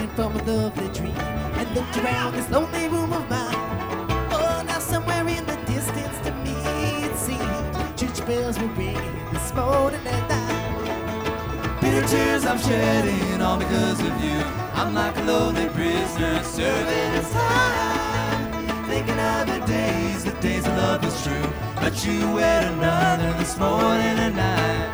awake from a lovely dream and looked around this lonely room of mine. Oh, now somewhere in the distance to me it seemed church bells were ringing this morning at night. Bitter tears I'm shedding all because of you. I'm like a lonely prisoner serving his time, thinking of the days of love was true, but you wed another this morning and night.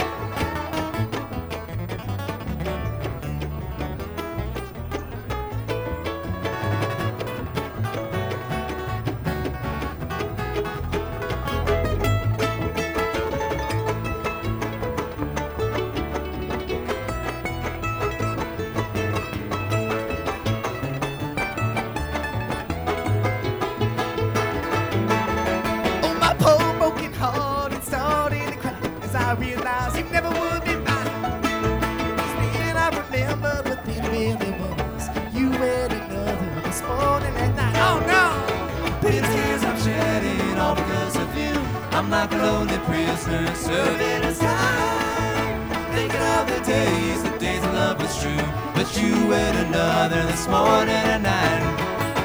I realized you never would be mine. Then I remember the thing really was you wed another this morning at night. Oh no! Bitter tears I'm shedding all because of you. I'm like a lonely prisoner serving his time, thinking of the days of love was true, but you wed another this morning at night.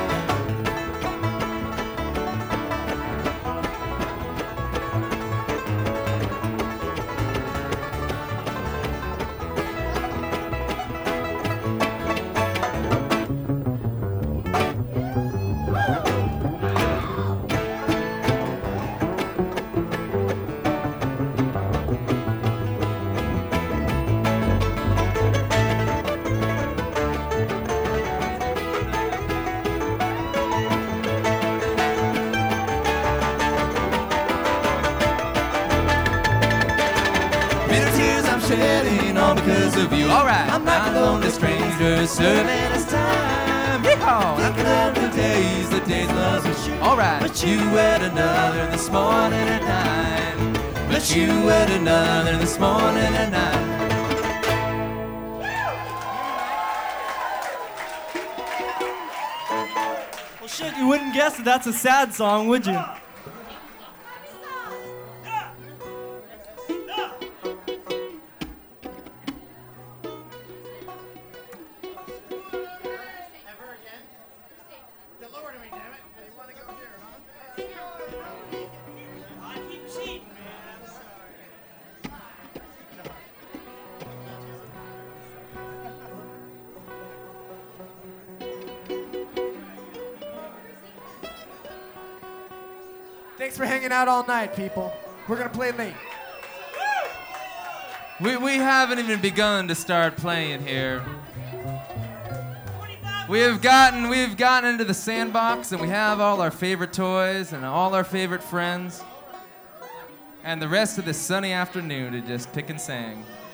Shedding all because of you. Alright, I'm like a lonely stranger serving his time. Yeehaw! Thinking of the days love was true. Alright, but you wed another this morning at night. But you wed another this morning at night. Well, shit, you wouldn't guess that that's a sad song, would you? Thanks for hanging out all night, people. We're gonna play late. We haven't even begun to start playing here. We've gotten into the sandbox and we have all our favorite toys and all our favorite friends. And the rest of this sunny afternoon to just pick and sing.